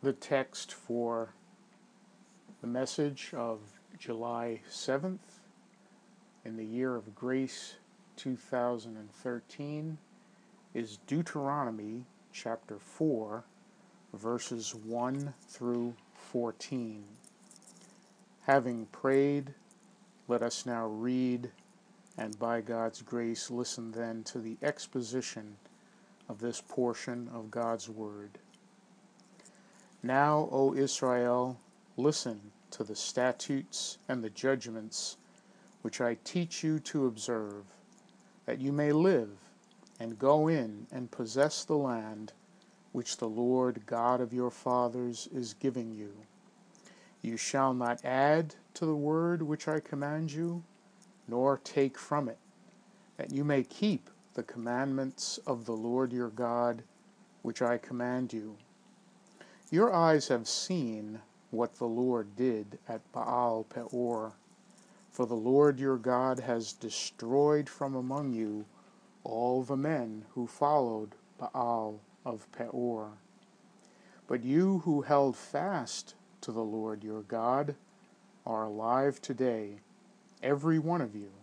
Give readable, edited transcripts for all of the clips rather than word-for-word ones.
The text for the message of July 7th in the year of grace 2013 is Deuteronomy chapter 4, verses 1 through 14. Having prayed, let us now read, and by God's grace listen then to the exposition of this portion of God's Word. Now, O Israel, listen to the statutes and the judgments which I teach you to observe, that you may live and go in and possess the land which the Lord God of your fathers is giving you. You shall not add to the word which I command you, nor take from it, that you may keep the commandments of the Lord your God, which I command you. Your eyes have seen what the Lord did at Baal Peor, for the Lord your God has destroyed from among you all the men who followed Baal of Peor. But you who held fast to the Lord your God are alive today, every one of you.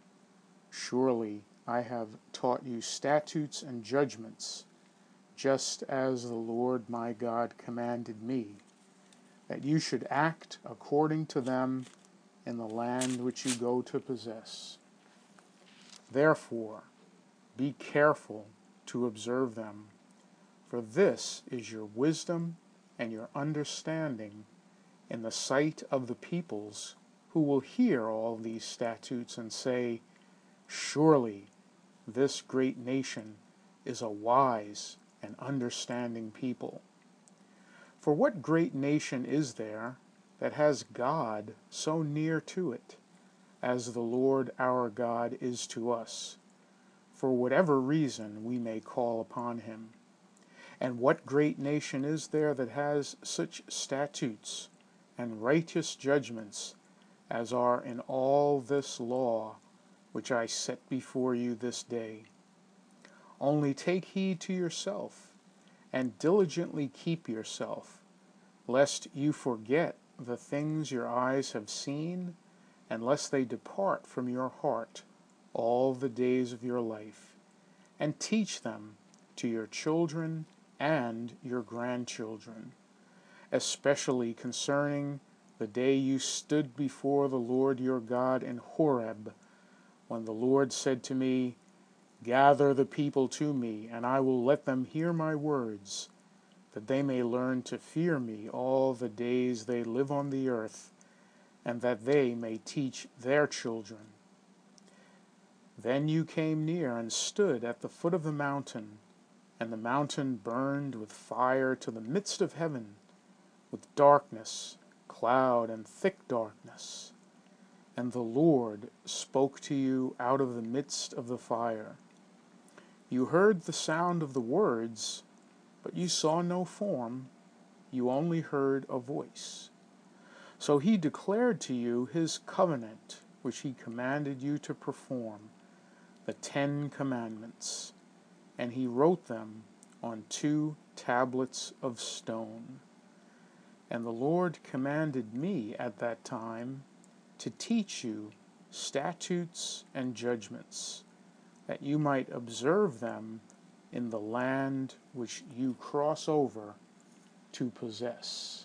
Surely I have taught you statutes and judgments, just as the Lord my God commanded me, that you should act according to them in the land which you go to possess. Therefore, be careful to observe them, for this is your wisdom and your understanding in the sight of the peoples who will hear all these statutes and say, surely this great nation is a wise and understanding people. For what great nation is there that has God so near to it, as the Lord our God is to us, for whatever reason we may call upon him? And what great nation is there that has such statutes and righteous judgments as are in all this law which I set before you this day? Only take heed to yourself, and diligently keep yourself, lest you forget the things your eyes have seen, and lest they depart from your heart all the days of your life, and teach them to your children and your grandchildren, especially concerning the day you stood before the Lord your God in Horeb, when the Lord said to me, gather the people to me, and I will let them hear my words, that they may learn to fear me all the days they live on the earth, and that they may teach their children. Then you came near and stood at the foot of the mountain, and the mountain burned with fire to the midst of heaven, with darkness, cloud, and thick darkness. And the Lord spoke to you out of the midst of the fire. You heard the sound of the words, but you saw no form, you only heard a voice. So he declared to you his covenant, which he commanded you to perform, the 10 Commandments, and he wrote them on 2 tablets of stone. And the Lord commanded me at that time to teach you statutes and judgments, that you might observe them in the land which you cross over to possess.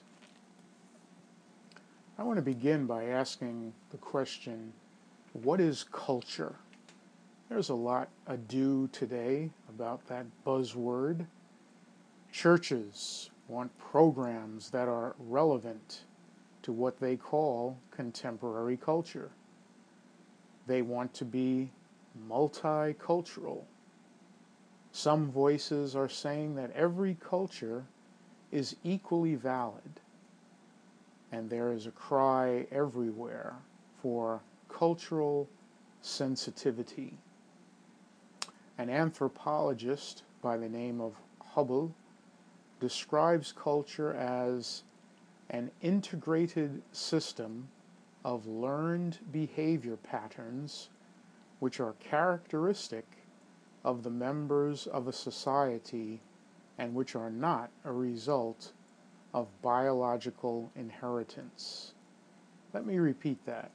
I want to begin by asking the question, what is culture? There's a lot ado today about that buzzword. Churches want programs that are relevant to what they call contemporary culture. They want to be multicultural. Some voices are saying that every culture is equally valid, and there is a cry everywhere for cultural sensitivity. An anthropologist by the name of Hubble describes culture as an integrated system of learned behavior patterns which are characteristic of the members of a society and which are not a result of biological inheritance. Let me repeat that.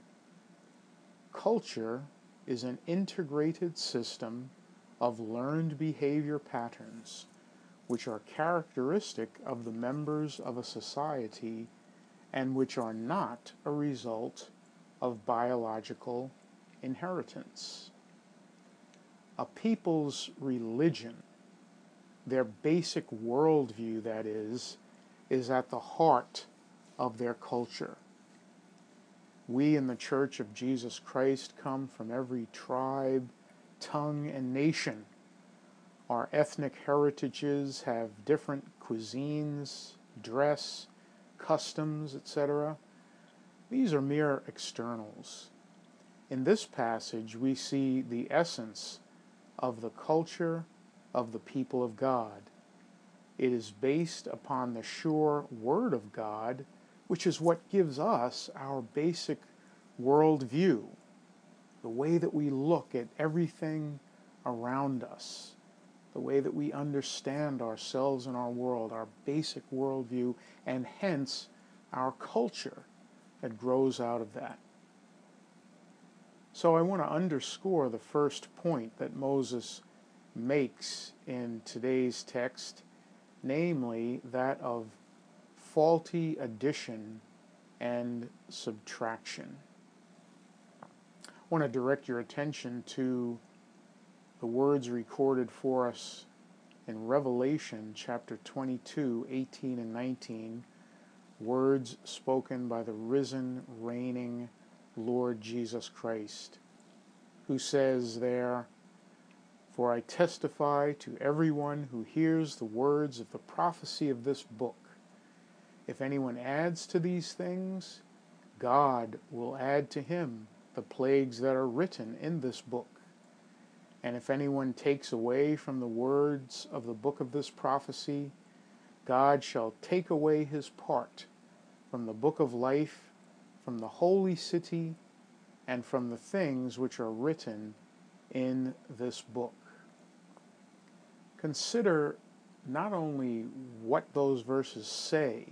Culture is an integrated system of learned behavior patterns which are characteristic of the members of a society and which are not a result of biological inheritance. A people's religion, their basic worldview, that is at the heart of their culture. We in the Church of Jesus Christ come from every tribe, tongue, and nation. Our ethnic heritages have different cuisines, dress, customs, etc. These are mere externals. In this passage, we see the essence of the culture of the people of God. It is based upon the sure Word of God, which is what gives us our basic worldview, the way that we look at everything around us, the way that we understand ourselves and our world, our basic worldview, and hence our culture that grows out of that. So I want to underscore the first point that Moses makes in today's text, namely that of faulty addition and subtraction. I want to direct your attention to the words recorded for us in Revelation chapter 22, 18 and 19, words spoken by the risen, reigning Lord Jesus Christ, who says there, "For I testify to everyone who hears the words of the prophecy of this book. If anyone adds to these things, God will add to him the plagues that are written in this book. And if anyone takes away from the words of the book of this prophecy, God shall take away his part from the book of life, from the holy city, and from the things which are written in this book." Consider not only what those verses say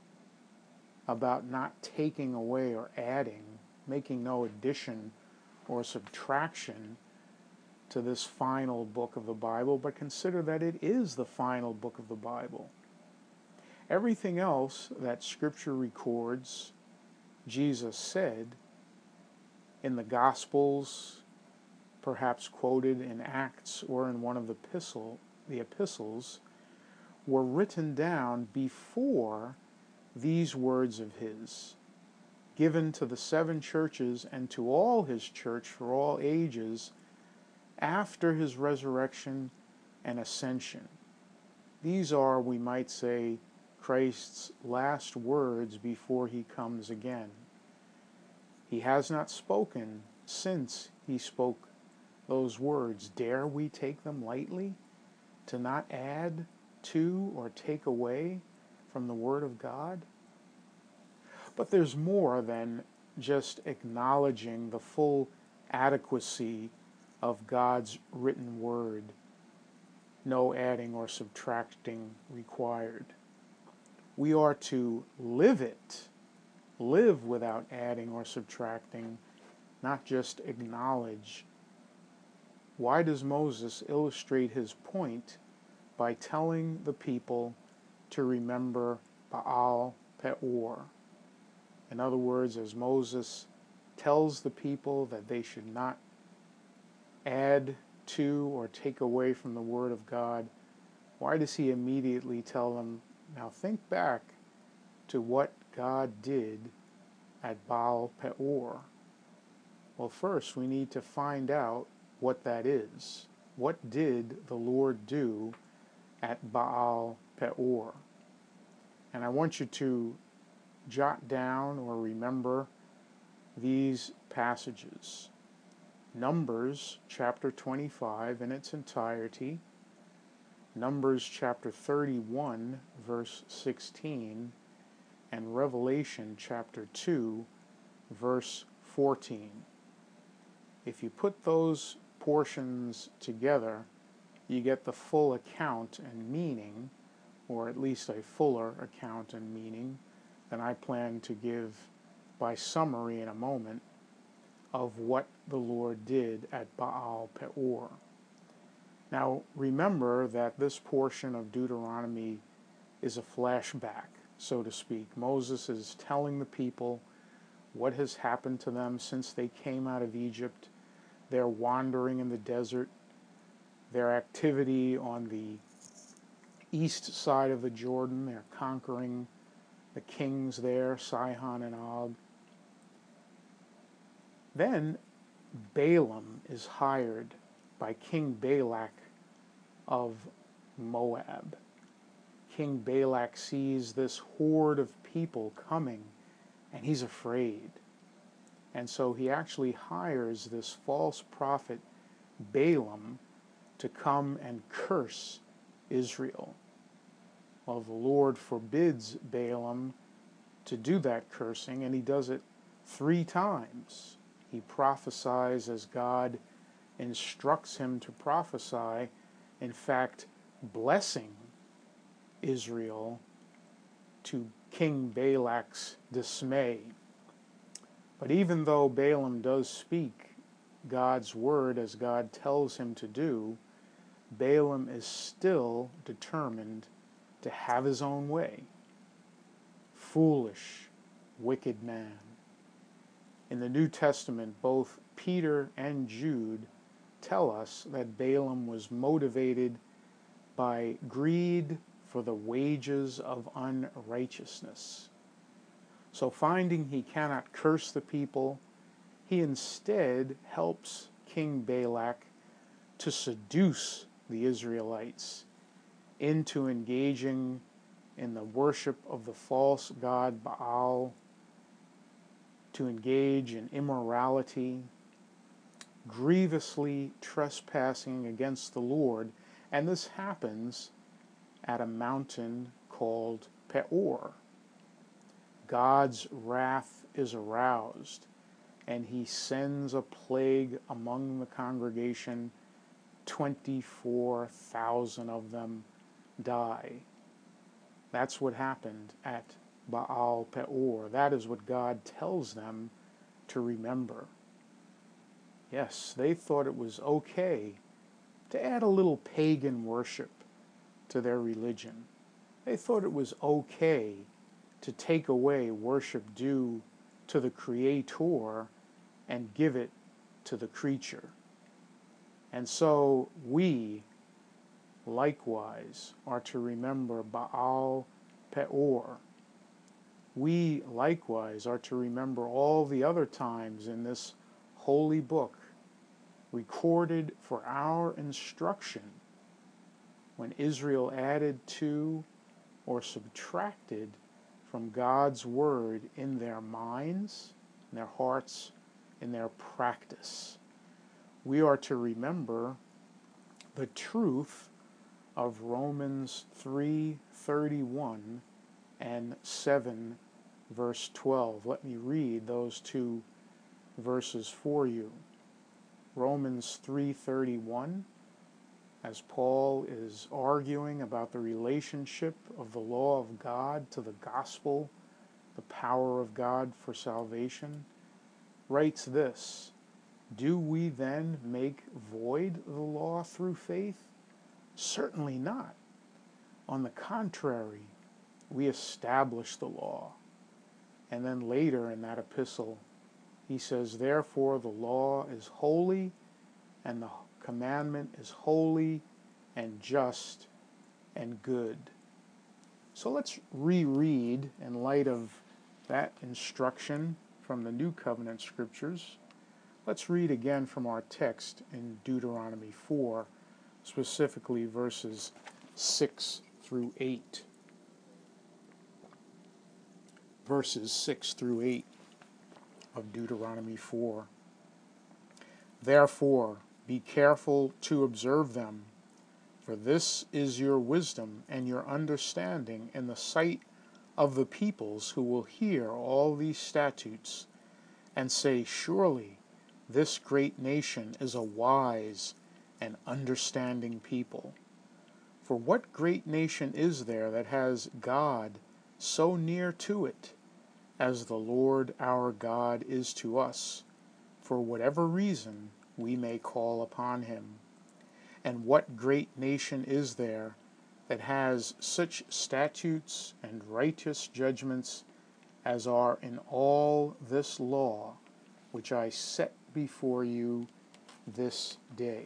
about not taking away or adding, making no addition or subtraction to this final book of the Bible, but consider that it is the final book of the Bible. Everything else that Scripture records, Jesus said in the Gospels, perhaps quoted in Acts or in one of the epistles, were written down before these words of his, given to the seven churches and to all his church for all ages after his resurrection and ascension. These are, we might say, Christ's last words before he comes again. He has not spoken since he spoke those words. Dare we take them lightly? To not add to or take away from the Word of God? But there's more than just acknowledging the full adequacy of God's written Word. No adding or subtracting required. We are to live it, live without adding or subtracting, not just acknowledge. Why does Moses illustrate his point by telling the people to remember Baal Peor? In other words, as Moses tells the people that they should not add to or take away from the Word of God, why does he immediately tell them, now think back to what God did at Baal Peor? Well, first we need to find out what that is. What did the Lord do at Baal Peor? And I want you to jot down or remember these passages. Numbers chapter 25 in its entirety, Numbers chapter 31 verse 16, and Revelation chapter 2 verse 14. If you put those portions together, you get the full account and meaning, or at least a fuller account and meaning than I plan to give by summary in a moment, of what the Lord did at Baal Peor. Now, remember that this portion of Deuteronomy is a flashback, so to speak. Moses is telling the people what has happened to them since they came out of Egypt, their wandering in the desert, their activity on the east side of the Jordan, their conquering the kings there, Sihon and Og. Then Balaam is hired by King Balak of Moab. King Balak sees this horde of people coming, and he's afraid. And so he actually hires this false prophet Balaam to come and curse Israel. Well, the Lord forbids Balaam to do that cursing, and he does it 3 times. He prophesies as God instructs him to prophesy, in fact, blessing Israel to King Balak's dismay. But even though Balaam does speak God's word as God tells him to do, Balaam is still determined to have his own way. Foolish, wicked man. In the New Testament, both Peter and Jude tell us that Balaam was motivated by greed for the wages of unrighteousness. So finding he cannot curse the people, he instead helps King Balak to seduce the Israelites into engaging in the worship of the false god Baal, to engage in immorality, grievously trespassing against the Lord. And this happens at a mountain called Peor. God's wrath is aroused, and he sends a plague among the congregation. 24,000 of them die. That's what happened at Baal Peor. That is what God tells them to remember. Yes, they thought it was okay to add a little pagan worship to their religion. They thought it was okay to take away worship due to the Creator and give it to the creature. And so we, likewise, are to remember Baal Peor. We, likewise, are to remember all the other times in this holy book recorded for our instruction when Israel added to or subtracted from God's word in their minds, in their hearts, in their practice. We are to remember the truth of Romans 3:31 and 7 verse 12. Let me read those 2 verses for you. Romans 3:31, as Paul is arguing about the relationship of the law of God to the gospel, the power of God for salvation, writes this: do we then make void the law through faith? Certainly not. On the contrary, we establish the law. And then later in that epistle, he says, therefore the law is holy, and the commandment is holy and just and good. So let's reread, in light of that instruction from the New Covenant Scriptures, let's read again from our text in Deuteronomy 4, specifically verses 6 through 8. Verses 6 through 8 of Deuteronomy 4. Therefore, be careful to observe them, for this is your wisdom and your understanding in the sight of the peoples who will hear all these statutes and say, surely this great nation is a wise and understanding people. For what great nation is there that has God so near to it as the Lord our God is to us, for whatever reason we may call upon him? And what great nation is there that has such statutes and righteous judgments as are in all this law which I set before you this day?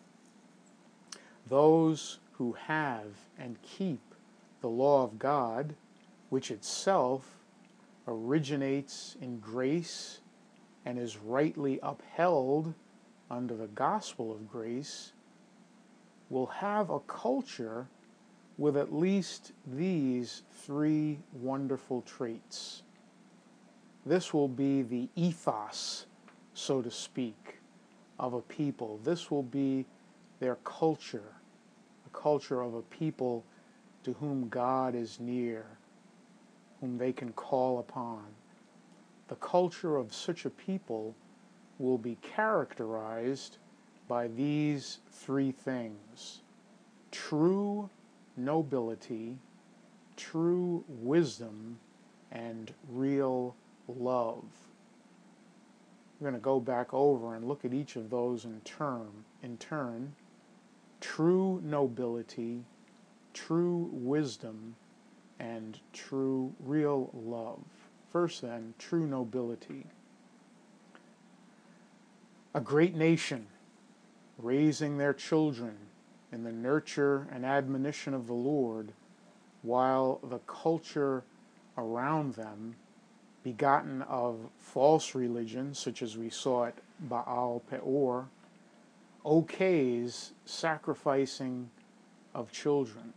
Those who have and keep the law of God, which itself originates in grace and is rightly upheld under the gospel of grace, will have a culture with at least these three wonderful traits. This will be the ethos, so to speak, of a people. This will be their culture, a culture of a people to whom God is near, whom they can call upon. The culture of such a people will be characterized by these three things: true nobility, true wisdom, and real love. We're going to go back over and look at each of those in turn. True nobility, true wisdom, and real love. First then, true nobility. A great nation raising their children in the nurture and admonition of the Lord, while the culture around them, begotten of false religion, such as we saw at Baal Peor, okays sacrificing of children.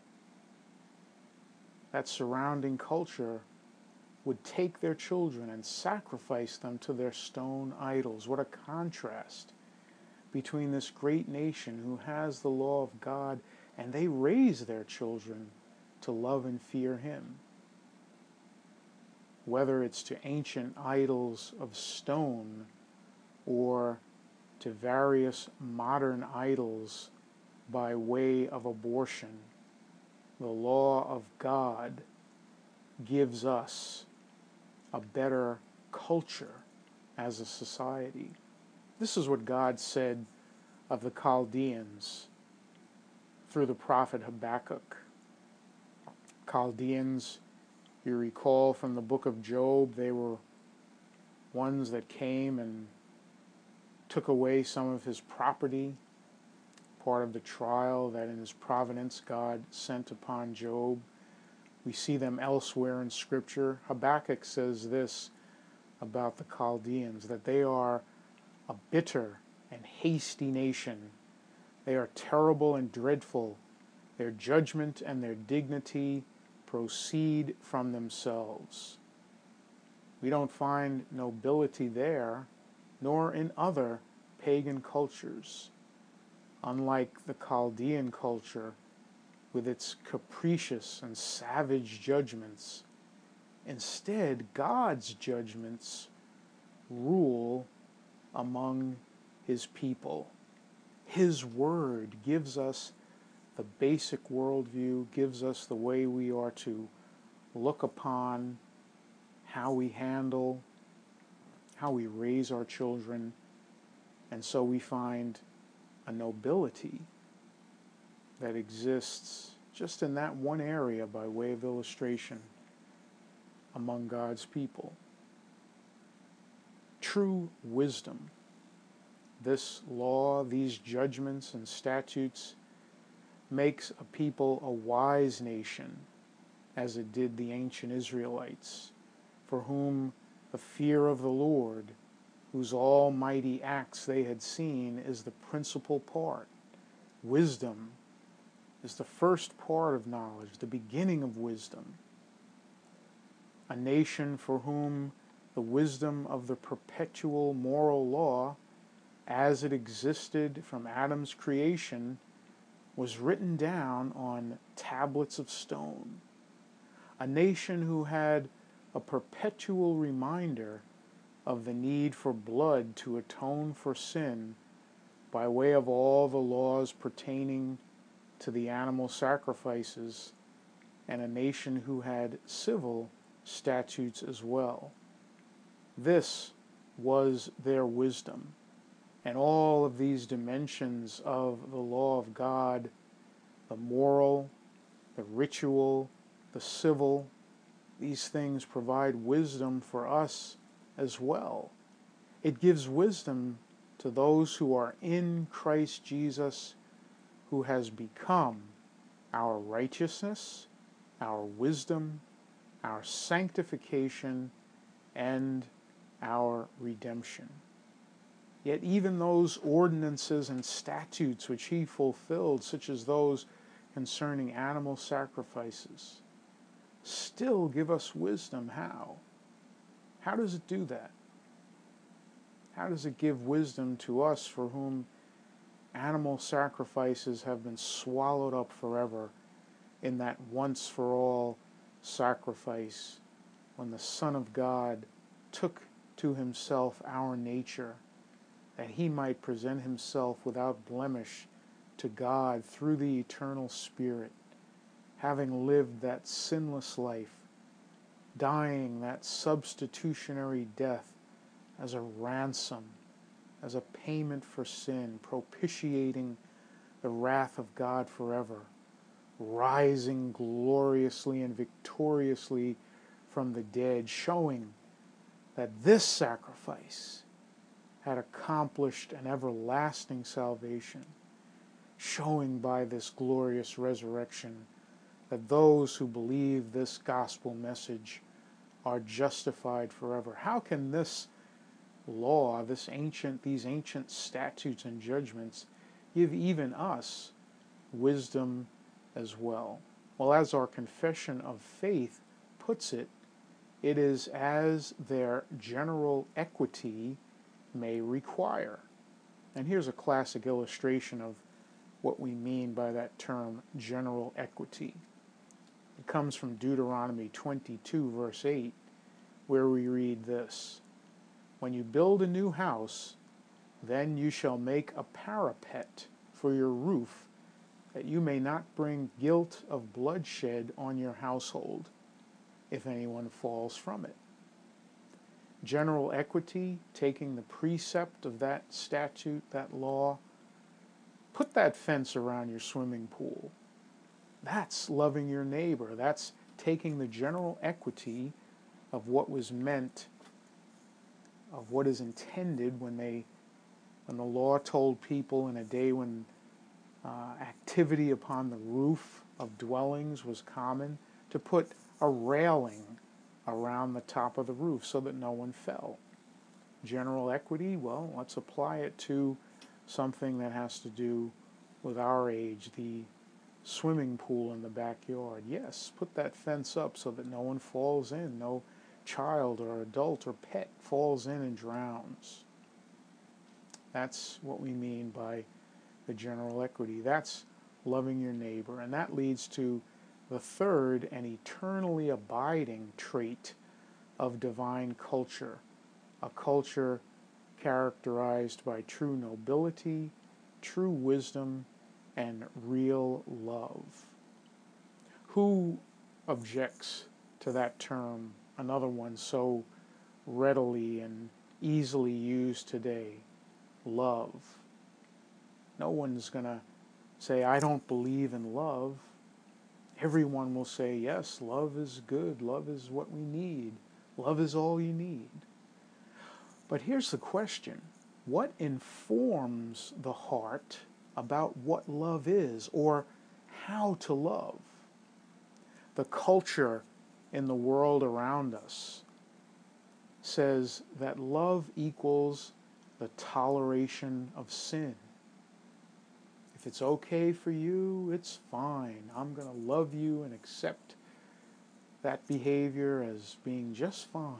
That surrounding culture would take their children and sacrifice them to their stone idols. What a contrast between this great nation who has the law of God, and they raise their children to love and fear him. Whether it's to ancient idols of stone or to various modern idols by way of abortion, the law of God gives us a better culture as a society. This is what God said of the Chaldeans through the prophet Habakkuk. Chaldeans, you recall from the book of Job, they were ones that came and took away some of his property, part of the trial that in his providence God sent upon Job. We see them elsewhere in Scripture. Habakkuk says this about the Chaldeans, that they are a bitter and hasty nation. They are terrible and dreadful. Their judgment and their dignity proceed from themselves. We don't find nobility there, nor in other pagan cultures. Unlike the Chaldean culture, with its capricious and savage judgments, instead, God's judgments rule among his people. His word gives us the basic worldview, gives us the way we are to look upon how we handle, how we raise our children, and so we find a nobility that exists just in that one area by way of illustration among God's people. True wisdom. This law, these judgments and statutes makes a people a wise nation, as it did the ancient Israelites, for whom the fear of the Lord, whose almighty acts they had seen, is the principal part. Wisdom is the first part of knowledge, the beginning of wisdom. A nation for whom the wisdom of the perpetual moral law, as it existed from Adam's creation, was written down on tablets of stone. A nation who had a perpetual reminder of the need for blood to atone for sin by way of all the laws pertaining to the animal sacrifices, and a nation who had civil statutes as well. This was their wisdom. And all of these dimensions of the law of God, the moral, the ritual, the civil, these things provide wisdom for us as well. It gives wisdom to those who are in Christ Jesus, who has become our righteousness, our wisdom, our sanctification, and our redemption. Yet even those ordinances and statutes which he fulfilled, such as those concerning animal sacrifices, still give us wisdom. How? How does it do that? How does it give wisdom to us for whom animal sacrifices have been swallowed up forever in that once-for-all sacrifice when the Son of God took to himself our nature, that he might present himself without blemish to God through the eternal Spirit, having lived that sinless life, dying that substitutionary death as a ransom, as a payment for sin, propitiating the wrath of God forever, rising gloriously and victoriously from the dead, showing that this sacrifice had accomplished an everlasting salvation, showing by this glorious resurrection that those who believe this gospel message are justified forever. How can this law, these ancient statutes and judgments, give even us wisdom as well? Well, as our confession of faith puts it, it is as their general equity may require. And here's a classic illustration of what we mean by that term, general equity. It comes from Deuteronomy 22, verse 8, where we read this: "When you build a new house, then you shall make a parapet for your roof, that you may not bring guilt of bloodshed on your household, if anyone falls from it." General equity, taking the precept of that statute, that law, put that fence around your swimming pool. That's loving your neighbor. That's taking the general equity of what was meant, of what is intended when the law told people in a day when activity upon the roof of dwellings was common, to put a railing around the top of the roof so that no one fell. General equity, well, let's apply it to something that has to do with our age, the swimming pool in the backyard. Yes, put that fence up so that no one falls in, no child or adult or pet falls in and drowns. That's what we mean by the general equity. That's loving your neighbor. And that leads to the third and eternally abiding trait of divine culture, a culture characterized by true nobility, true wisdom, and real love. Who objects to that term, another one so readily and easily used today, love? No one's going to say, I don't believe in love. Everyone will say, yes, love is good. Love is what we need. Love is all you need. But here's the question. What informs the heart about what love is or how to love? The culture in the world around us says that love equals the toleration of sin. If it's okay for you, it's fine. I'm going to love you and accept that behavior as being just fine.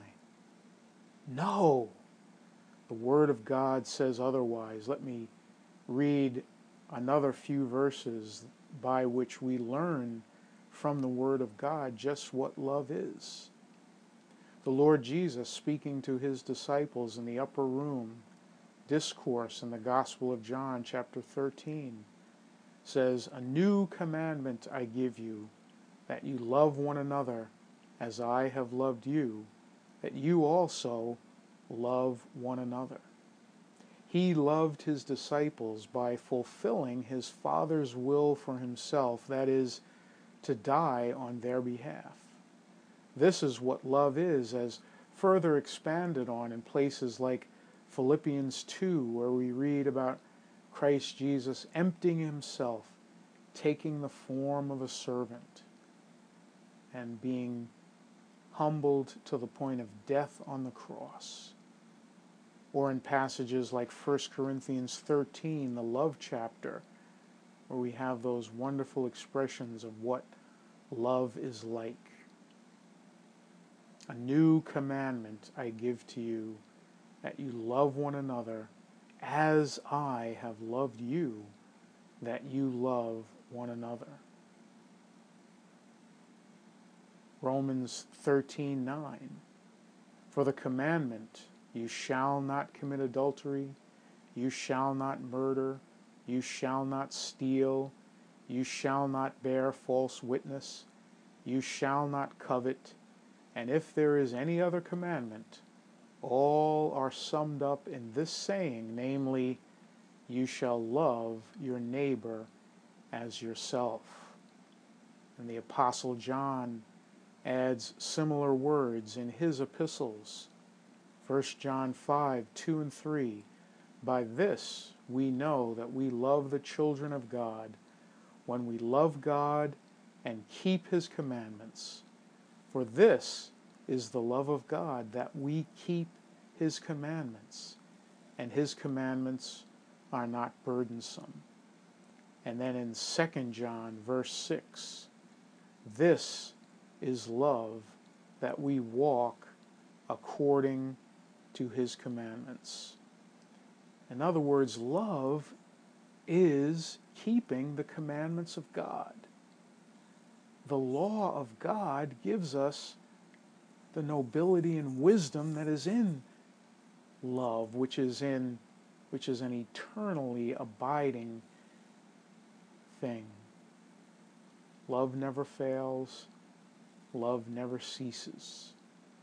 No, the Word of God says otherwise. Let me read another few verses by which we learn from the Word of God just what love is. The Lord Jesus, speaking to his disciples in the upper room discourse in the Gospel of John, chapter 13, says, "A new commandment I give you, that you love one another as I have loved you, that you also love one another." He loved his disciples by fulfilling his Father's will for himself, that is, to die on their behalf. This is what love is, as further expanded on in places like Philippians 2, where we read about Christ Jesus emptying himself, taking the form of a servant, and being humbled to the point of death on the cross. Or in passages like 1 Corinthians 13, the love chapter, where we have those wonderful expressions of what love is like. "A new commandment I give to you, that you love one another as I have loved you, that you love one another." Romans 13:9, "For the commandment, you shall not commit adultery, you shall not murder, you shall not steal, you shall not bear false witness, you shall not covet, and if there is any other commandment, all are summed up in this saying, namely, you shall love your neighbor as yourself." And the Apostle John adds similar words in his epistles. 1 John 5:2 and 3, "By this we know that we love the children of God, when we love God and keep his commandments. For this is the love of God, that we keep his commandments, and his commandments are not burdensome." And then in 2 John verse 6, "This is love, that we walk according to his commandments." In other words, love is keeping the commandments of God. The law of God gives us the nobility and wisdom that is in love, which is an eternally abiding thing. Love never fails. Love never ceases.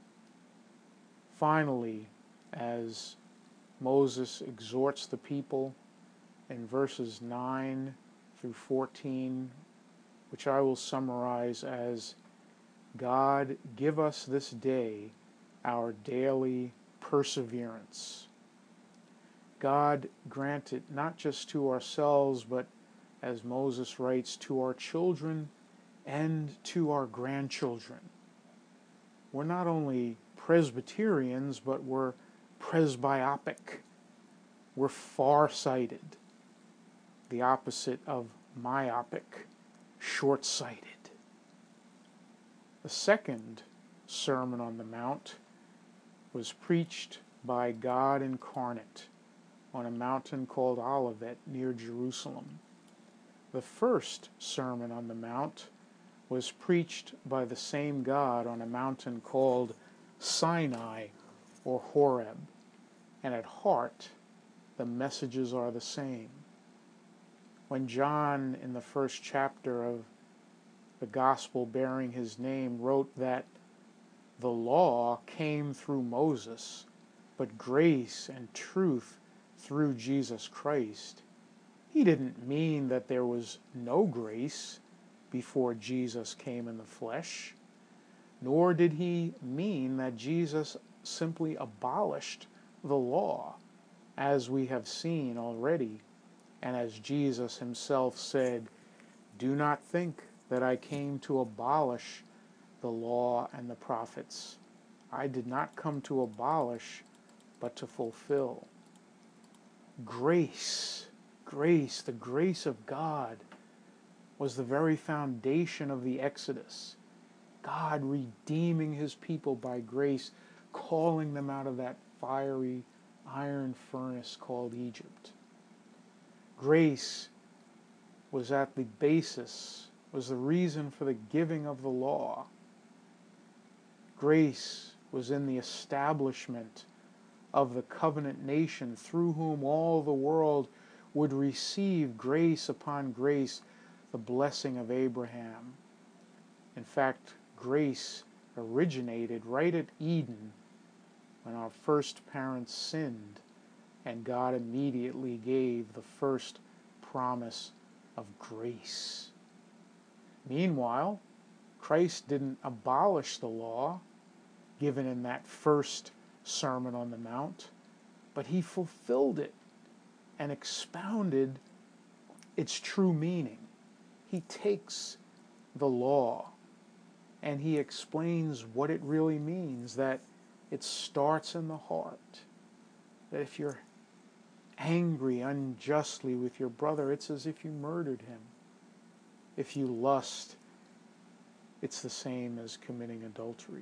Finally, as Moses exhorts the people in verses 9 through 14, which I will summarize as, "God, give us this day our daily perseverance." God grant it not just to ourselves, but, as Moses writes, to our children and to our grandchildren. We're not only Presbyterians, but we're presbyopic. We're farsighted, the opposite of myopic, short-sighted. The second Sermon on the Mount was preached by God incarnate on a mountain called Olivet near Jerusalem. The first Sermon on the Mount was preached by the same God on a mountain called Sinai or Horeb, and at heart the messages are the same. When John, in the first chapter of the Gospel bearing his name, wrote that the law came through Moses, but grace and truth through Jesus Christ, he didn't mean that there was no grace before Jesus came in the flesh, nor did he mean that Jesus simply abolished the law, as we have seen already, and as Jesus himself said, "Do not think that I came to abolish the law and the prophets. I did not come to abolish, but to fulfill." Grace, the grace of God was the very foundation of the Exodus. God redeeming his people by grace, calling them out of that fiery iron furnace called Egypt. Grace was at the basis, was the reason for the giving of the law. Grace was in the establishment of the covenant nation, through whom all the world would receive grace upon grace, the blessing of Abraham. In fact, grace originated right at Eden when our first parents sinned, and God immediately gave the first promise of grace. Meanwhile, Christ didn't abolish the law given in that first Sermon on the Mount, but he fulfilled it and expounded its true meaning. He takes the law and he explains what it really means, that it starts in the heart, that if you're angry unjustly with your brother, it's as if you murdered him. If you lust, it's the same as committing adultery.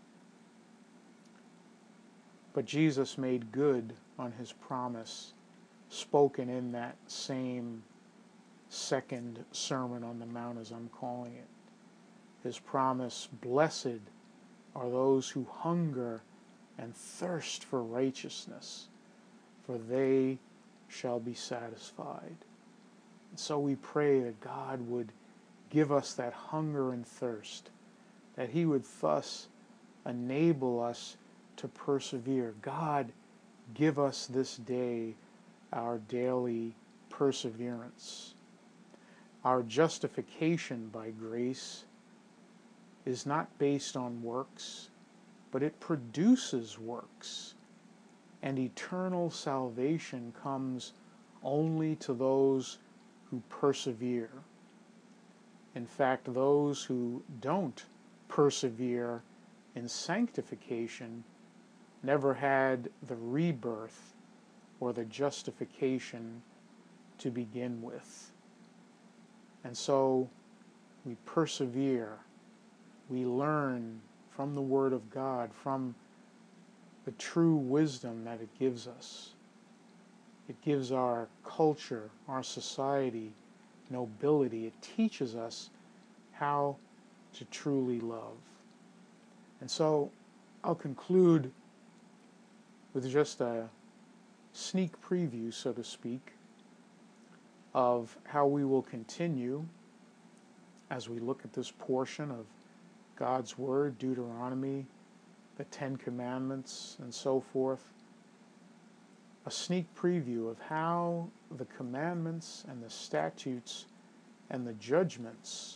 But Jesus made good on his promise spoken in that same second Sermon on the Mount, as I'm calling it. His promise, blessed are those who hunger and thirst for righteousness, for they shall be satisfied. And so we pray that God would give us that hunger and thirst, that he would thus enable us to persevere. God, give us this day our daily perseverance. Our justification by grace is not based on works, but it produces works. And eternal salvation comes only to those who persevere. In fact, those who don't persevere in sanctification never had the rebirth or the justification to begin with. And so we persevere. We learn from the Word of God, from the true wisdom that it gives us. It gives our culture, our society, nobility. It teaches us how to truly love. And so I'll conclude with just a sneak preview, so to speak, of how we will continue as we look at this portion of God's Word, Deuteronomy, the Ten Commandments, and so forth. A sneak preview of how the commandments and the statutes and the judgments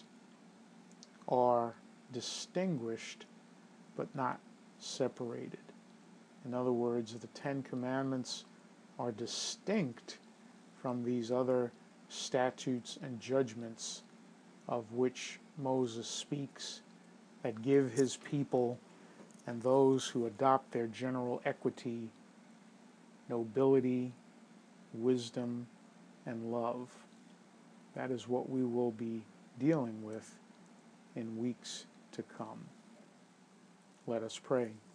are distinguished but not separated. In other words, the Ten Commandments are distinct from these other statutes and judgments of which Moses speaks, that give his people and those who adopt their general equity nobility, wisdom, and love. That is what we will be dealing with in weeks to come. Let us pray.